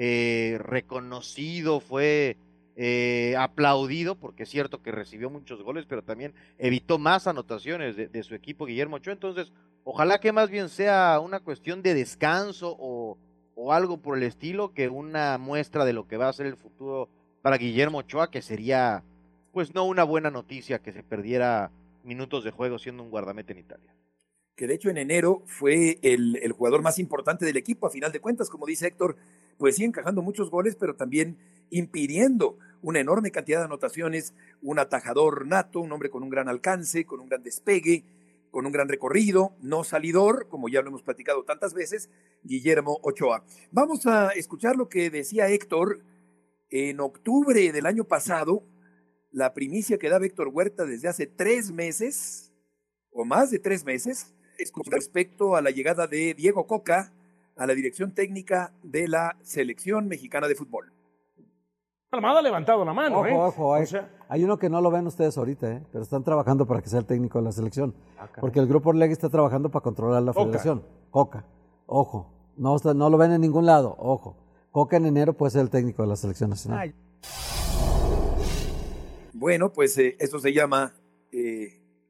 reconocido, fue aplaudido, porque es cierto que recibió muchos goles, pero también evitó más anotaciones de su equipo, Guillermo Ochoa. Entonces, ojalá que más bien sea una cuestión de descanso o algo por el estilo, que una muestra de lo que va a ser el futuro para Guillermo Ochoa, que sería, pues no una buena noticia que se perdiera minutos de juego siendo un guardameta en Italia. Que de hecho en enero fue el jugador más importante del equipo, a final de cuentas, como dice Héctor, pues sí, encajando muchos goles, pero también impidiendo una enorme cantidad de anotaciones, un atajador nato, un hombre con un gran alcance, con un gran despegue, con un gran recorrido, no salidor, como ya lo hemos platicado tantas veces, Guillermo Ochoa. Vamos a escuchar lo que decía Héctor en octubre del año pasado, la primicia que da Héctor Huerta desde hace 3 meses, o más de 3 meses, respecto a la llegada de Diego Coca a la dirección técnica de la selección mexicana de fútbol. Almada ha levantado la mano, Ojo, hay uno que no lo ven ustedes ahorita, pero están trabajando para que sea el técnico de la selección. Porque el Grupo Orlegui está trabajando para controlar la federación. Coca, ojo, no lo ven en ningún lado, ojo. Coca en enero puede ser el técnico de la selección nacional. Bueno, pues eso se llama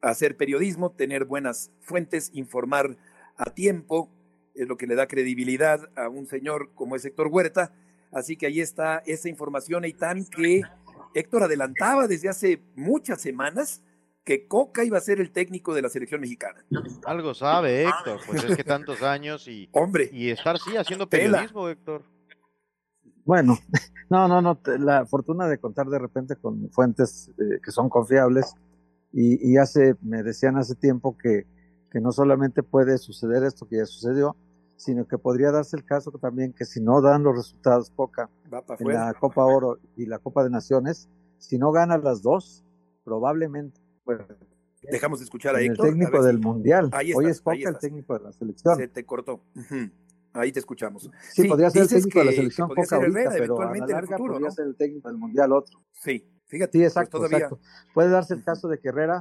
hacer periodismo, tener buenas fuentes, informar a tiempo, es lo que le da credibilidad a un señor como es Héctor Huerta. Así que ahí está esa información, Eitan, que Héctor adelantaba desde hace muchas semanas que Coca iba a ser el técnico de la selección mexicana. Algo sabe Héctor, pues es que tantos años Hombre, y estar haciendo periodismo, Héctor. Bueno, no, la fortuna de contar de repente con fuentes que son confiables y me decían hace tiempo que no solamente puede suceder esto que ya sucedió, sino que podría darse el caso que también que si no dan los resultados Coca en la Copa Oro y la Copa de Naciones, si no gana las dos, probablemente dejamos de escuchar a Héctor. El técnico del Mundial. Hoy es Coca el técnico de la selección. Se te cortó. Ahí te escuchamos. Sí, podría ser el técnico de la selección Coca ahorita, Herrera, pero a la larga futuro, podría ¿no? ser el técnico del Mundial otro. Sí, fíjate. Sí, exacto, pues todavía... exacto. Puede darse el caso de que Herrera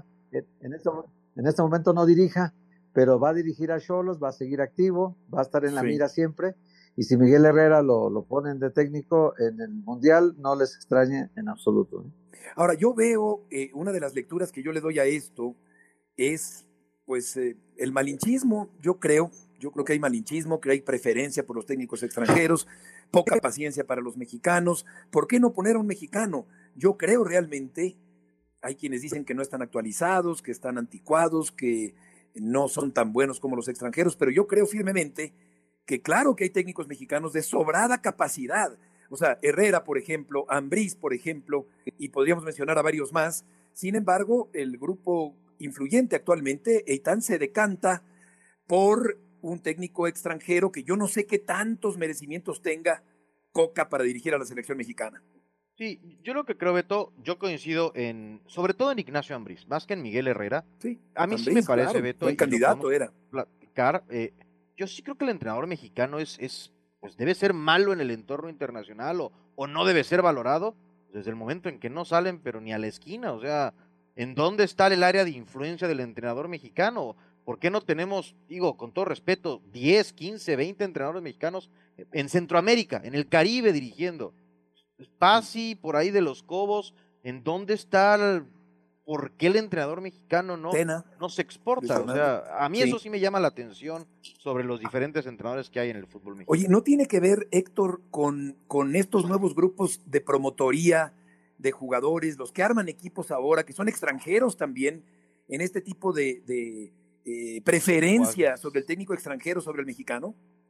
en este momento no dirija, pero va a dirigir a Xolos, va a seguir activo, va a estar en la mira siempre, y si Miguel Herrera lo ponen de técnico en el Mundial, no les extrañe en absoluto. Ahora, yo veo, una de las lecturas que yo le doy a esto es, pues, el malinchismo, yo creo que hay malinchismo, que hay preferencia por los técnicos extranjeros, poca paciencia para los mexicanos. ¿Por qué no poner a un mexicano? Yo creo realmente, hay quienes dicen que no están actualizados, que están anticuados, que no son tan buenos como los extranjeros, pero yo creo firmemente que claro que hay técnicos mexicanos de sobrada capacidad. O sea, Herrera, por ejemplo, Ambriz, por ejemplo, y podríamos mencionar a varios más. Sin embargo, el grupo influyente actualmente, Eitan, se decanta por un técnico extranjero que yo no sé qué tantos merecimientos tenga Coca para dirigir a la selección mexicana. Sí, yo lo que creo, Beto, yo coincido sobre todo en Ignacio Ambriz, más que en Miguel Herrera. Sí, a mí Ambriz, sí me parece, claro, Beto. buen candidato era. Platicar, yo sí creo que el entrenador mexicano pues debe ser malo en el entorno internacional o no debe ser valorado desde el momento en que no salen, pero ni a la esquina. O sea, ¿en dónde está el área de influencia del entrenador mexicano? ¿Por qué no tenemos, digo, con todo respeto, 10, 15, 20 entrenadores mexicanos en Centroamérica, en el Caribe dirigiendo? Pasi, por ahí de Los Cobos, ¿en dónde está por qué el entrenador mexicano no se exporta? O sea, a mí eso sí me llama la atención sobre los diferentes entrenadores que hay en el fútbol mexicano. Oye, ¿no tiene que ver, Héctor, con estos nuevos grupos de promotoría de jugadores, los que arman equipos ahora, que son extranjeros también, en este tipo de preferencia sobre el técnico extranjero, sobre el mexicano?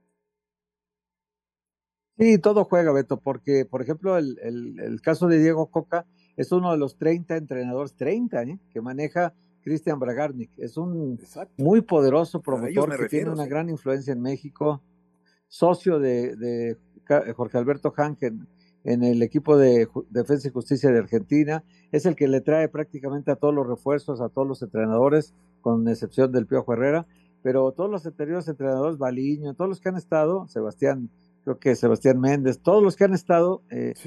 Sí, todo juega, Beto, porque, por ejemplo, el caso de Diego Coca es uno de los 30 entrenadores, 30, que maneja Cristian Bragarnik. Es un muy poderoso promotor que tiene una gran influencia en México, socio de Jorge Alberto Hangen en el equipo de Defensa y Justicia de Argentina. Es el que le trae prácticamente a todos los refuerzos, a todos los entrenadores, con excepción del Piojo Herrera, pero todos los anteriores entrenadores, Baliño, todos los que han estado, creo que Sebastián Méndez, todos los que han estado,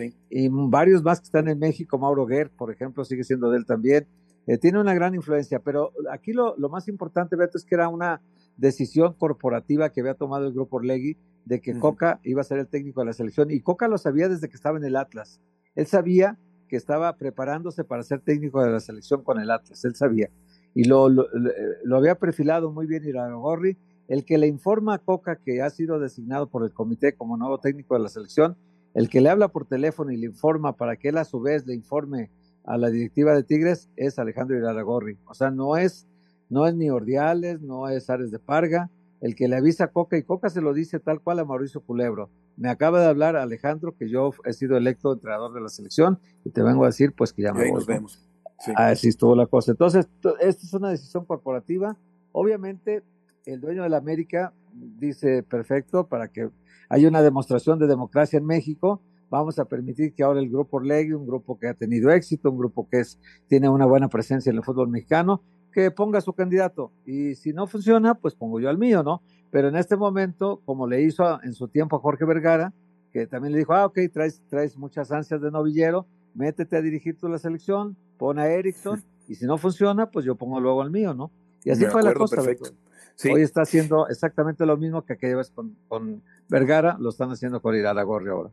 y varios más que están en México, Mauro Guerra, por ejemplo, sigue siendo de él también, tiene una gran influencia, pero aquí lo más importante, Beto, es que era una decisión corporativa que había tomado el Grupo Orlegui de que Coca iba a ser el técnico de la selección, y Coca lo sabía desde que estaba en el Atlas. Él sabía que estaba preparándose para ser técnico de la selección con el Atlas, él sabía, y lo había perfilado muy bien Iraragorri. El que le informa a Coca que ha sido designado por el comité como nuevo técnico de la selección, el que le habla por teléfono y le informa para que él a su vez le informe a la directiva de Tigres es Alejandro Iraragorri. O sea, no es ni Ordiales, no es Ares de Parga, el que le avisa a Coca, y Coca se lo dice tal cual a Mauricio Culebro. Me acaba de hablar Alejandro que yo he sido electo entrenador de la selección y te vengo a decir pues que ya me voy. Nos vemos. Sí. Así estuvo la cosa. Entonces, esta es una decisión corporativa. Obviamente, el dueño de la América dice, perfecto, para que haya una demostración de democracia en México, vamos a permitir que ahora el Grupo Orlegui, un grupo que ha tenido éxito, un grupo que tiene una buena presencia en el fútbol mexicano, que ponga su candidato, y si no funciona, pues pongo yo al mío, ¿no? Pero en este momento, como le hizo en su tiempo a Jorge Vergara, que también le dijo, ok, traes muchas ansias de novillero, métete a dirigir tú la selección, pon a Erickson, y si no funciona, pues yo pongo luego al mío, ¿no? Y así fue la cosa. Perfecto. Sí. Hoy está haciendo exactamente lo mismo que aquella vez con Vergara, lo están haciendo con Iraragorri ahora.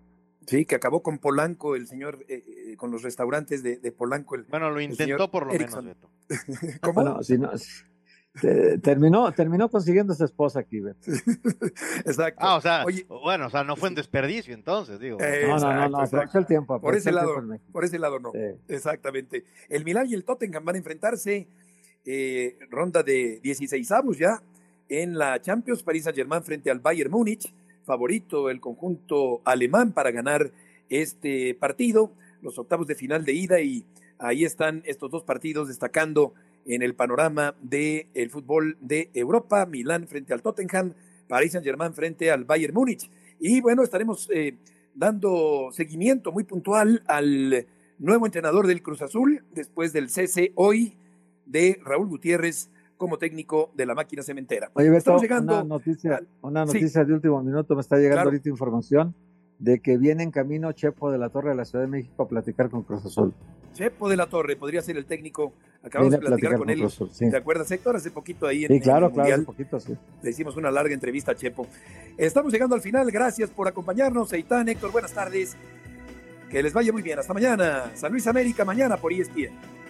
Sí, que acabó con Polanco, el señor, con los restaurantes de Polanco. Bueno, lo intentó por lo Erickson. menos, Beto. ¿Cómo? Bueno, si no, terminó consiguiendo esa esposa aquí, Beto. Exacto. Ah, o sea, Oye, bueno, o sea, no fue un desperdicio entonces, digo. No, aprovechó el tiempo. Por ese lado, México. por ese lado no. Sí. Exactamente. El Milán y el Tottenham van a enfrentarse ronda de 16avos ya en la Champions. Paris Saint-Germain frente al Bayern Múnich, favorito el conjunto alemán para ganar este partido, los octavos de final de ida, y ahí están estos dos partidos destacando en el panorama del fútbol de Europa. Milán frente al Tottenham, Paris Saint-Germain frente al Bayern Múnich. Y bueno, estaremos dando seguimiento muy puntual al nuevo entrenador del Cruz Azul, después del cese hoy de Raúl Gutiérrez como técnico de la máquina cementera. Oye, Beto, Estamos llegando una noticia de último minuto, me está llegando ahorita información de que viene en camino Chepo de la Torre de la Ciudad de México a platicar con Cruz Azul. Chepo de la Torre podría ser el técnico. Acabamos de platicar con él. Cruz Azul, sí. ¿Te acuerdas, Héctor? Hace poquito ahí en Sí, claro, el Mundial. claro, un poquito, sí. Le hicimos una larga entrevista a Chepo. Estamos llegando al final. Gracias por acompañarnos. Eitan, Héctor, buenas tardes. Que les vaya muy bien. Hasta mañana. San Luis América, mañana por ESPN.